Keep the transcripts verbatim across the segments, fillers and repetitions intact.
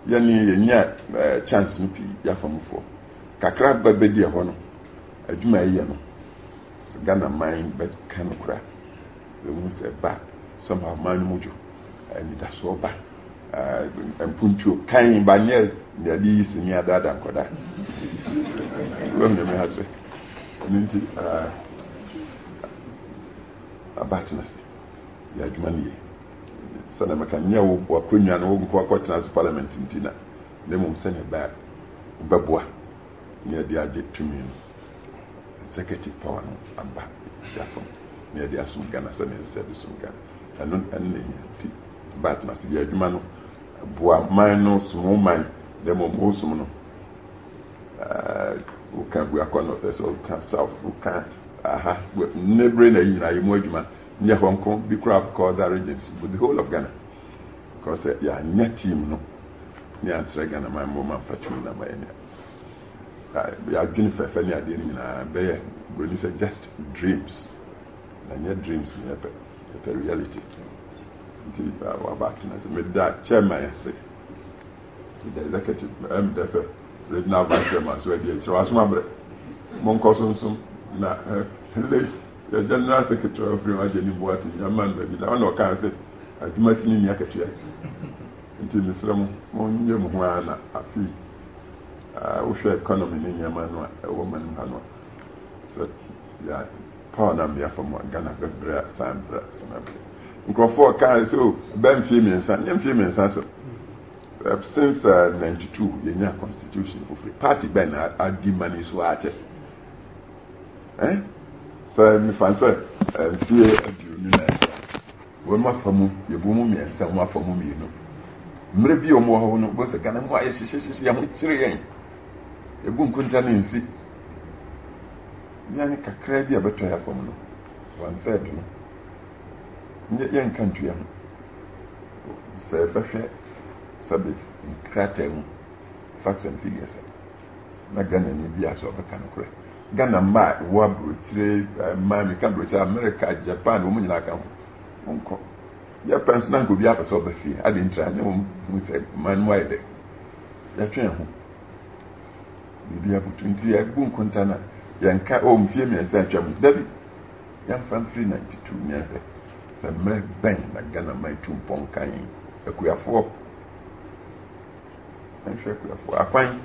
yani yenya chance no pi ya famufo kakra ba bedi e ho no adwuma ye no Ghana mine but kan kura we mu se ba somehow man mojo and da so ba mpuntuo kan ba nye ne adi sini adada nkoda we me me hatwe ninti abatnas ya adwuma ne sana makanya wo akonya no wo ko akotena su parliament ntina le mum se ne ba baboa ne adi age tumi executive power no amba yafo ne adi asum Ghana sana se bi sum Ghana anon anne ti batnas ya adwuma no boa man no sumo man le mum wo sum no uh o kan bu akono so kan south o kan aha nebre na yina yemu adwuma near Hong Kong, be crap called that regions, but the whole of Ghana. Because uh, yeah, net team no, near Ghana, my mom for two number. We are doing for Fanny, I didn't bear, but these are just dreams, and yet dreams never a reality. Until our back to us, with that chairman, I say, the executive, I'm the regional vice chairman, so I did. So as my brother, Monkosum, na late. The general secretary of Imagine Boati, a man that I don't know, can say, I must mean Yakatia. Until Mister Monyamuana, a fee. I wish economy in Yamano, a woman in Hano. So, yeah, power number from Ghana, Bebra, Sandra, some Crawford can so, Ben females and young females also. Since ninety-two, the new constitution for free. Party Ben are demanding so at it. Eh? So me fancy eh fie aduonu na we ma famu ye bomu mi ensa mo afamu mi no mre bi o mo ho no bo se kana mo aye hihihihie ya ho kire yen e bu nkunta ne nsi yani kakra bi abeto ya famu no one third no nye yen kantu ya se behwe sabe kratem facts and figures na Ghana ni bi aso be kan kure Ghana ma wa brotire ma me ka brotire America Japan wo nyina ka ho onko ya pension go bi afa so ba fie ade ntra ne mo se man wa ide ya twen ho bi ya butunti ya bu nkonta na ya nka o mfie me nsa twam dabi ya fan three ninety-two ne afa se me ben na Ghana ma tumpon kan akuyafo an hwe akuyafo akwan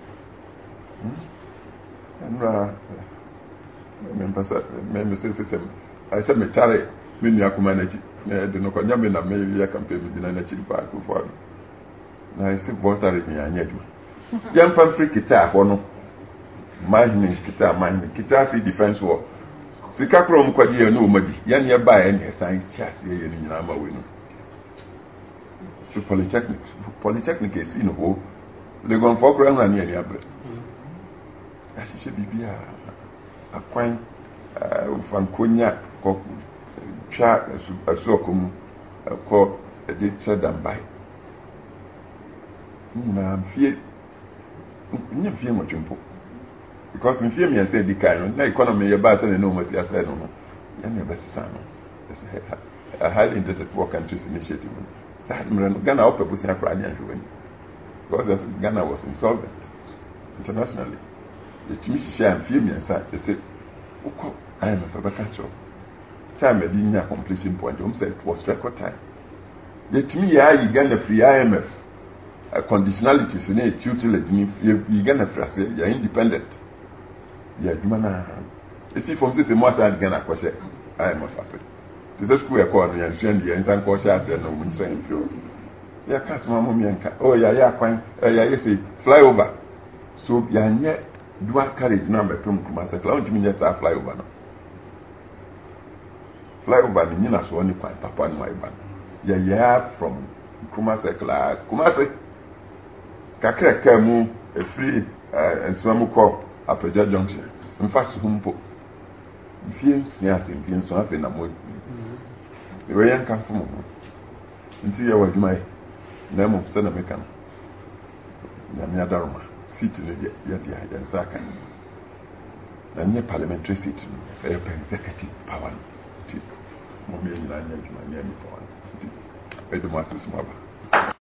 Nra me mpasa me me se se I said me tare me nua kuma na chi na de no kwanya me na me ya campaign bi na na chi pa ko fo na I say botare ni anya du ya mfa free kita ho no mahini kita mahini kita fi defense war sika krom kwadi ya no madi ya ne ba ya ne science chase ye ni nyina ma we no so polytechnic polytechnic is in ho le gon for kram na ne ya abre asise bibia akwan ufankonya ko twa asuokom ko de tsadambai na fie nya fie mo twempo because in fie me say di kan na economy ye ba say no mo si asay no ya ne be sisa no a highly indebted poor countries initiative sad mra no Ghana opebu sin akra nya hwe because Ghana was insolvent internationally. The Timishia and Femians, they said, I am a fabricator. Time I didn't have completion point. Home said it was record time. The Timmy, I began a free I M F conditionalities in it, tutelage, you began a phrase, you're independent. You're human. You see, from this, a more side again, I question, I am a facet. This is queer corner and send the ensign cautious and no one's saying, yeah, customer, oh, yeah, yeah, quite, yeah, you see, fly over. So, yeah, dual carriage number from Kumasa Cloud means a flyover. No flyover ni nyina so ni kwan papa ni waiba. Ya ya from Kumasa Cloud Kumasa kakra kamu e free ensuamu ko Apeja Junction. In fact humpo. Fie siasa fie so afi na mo. E we yan kan fumo. Nti ya wadwuma na mo se na meka no. Ya mi adaroma. Seat in the Yadia and Zaka. And near parliamentary seat, a executive power. Mommy and I, my name for one. Edward Mother.